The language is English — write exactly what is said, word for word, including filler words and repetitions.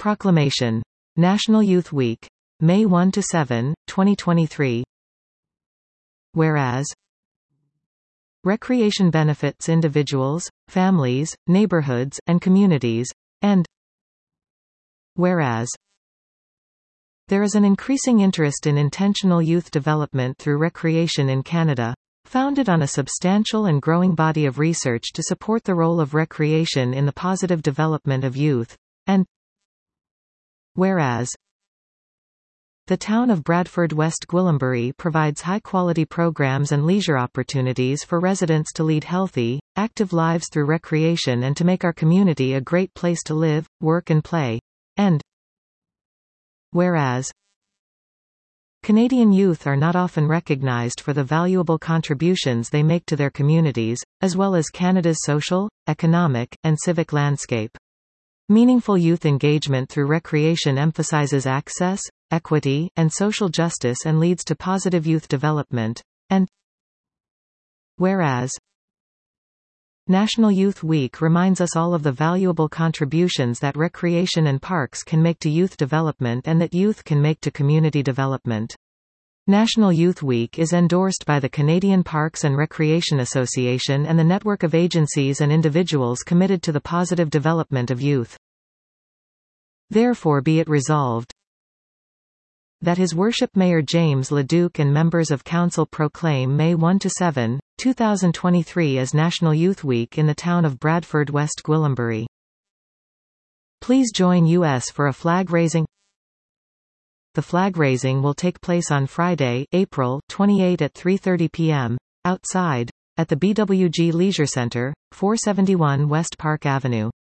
Proclamation. National Youth Week. May first to seventh, twenty twenty-three. Whereas recreation benefits individuals, families, neighborhoods, and communities, and whereas there is an increasing interest in intentional youth development through recreation in Canada, founded on a substantial and growing body of research to support the role of recreation in the positive development of youth, and whereas the town of Bradford West Gwillimbury provides high-quality programs and leisure opportunities for residents to lead healthy, active lives through recreation and to make our community a great place to live, work and play, and whereas Canadian youth are not often recognized for the valuable contributions they make to their communities, as well as Canada's social, economic, and civic landscape. Meaningful youth engagement through recreation emphasizes access, equity, and social justice and leads to positive youth development, and whereas National Youth Week reminds us all of the valuable contributions that recreation and parks can make to youth development and that youth can make to community development. National Youth Week is endorsed by the Canadian Parks and Recreation Association and the network of agencies and individuals committed to the positive development of youth. Therefore be it resolved that His Worship Mayor James LeDuc and members of Council proclaim May first to seventh, two thousand twenty-three as National Youth Week in the town of Bradford West Gwillimbury. Please join us for a flag raising. The flag raising will take place on Friday, April twenty-eighth at three thirty p m, outside, at the B W G Leisure Centre, four seventy-one West Park Avenue.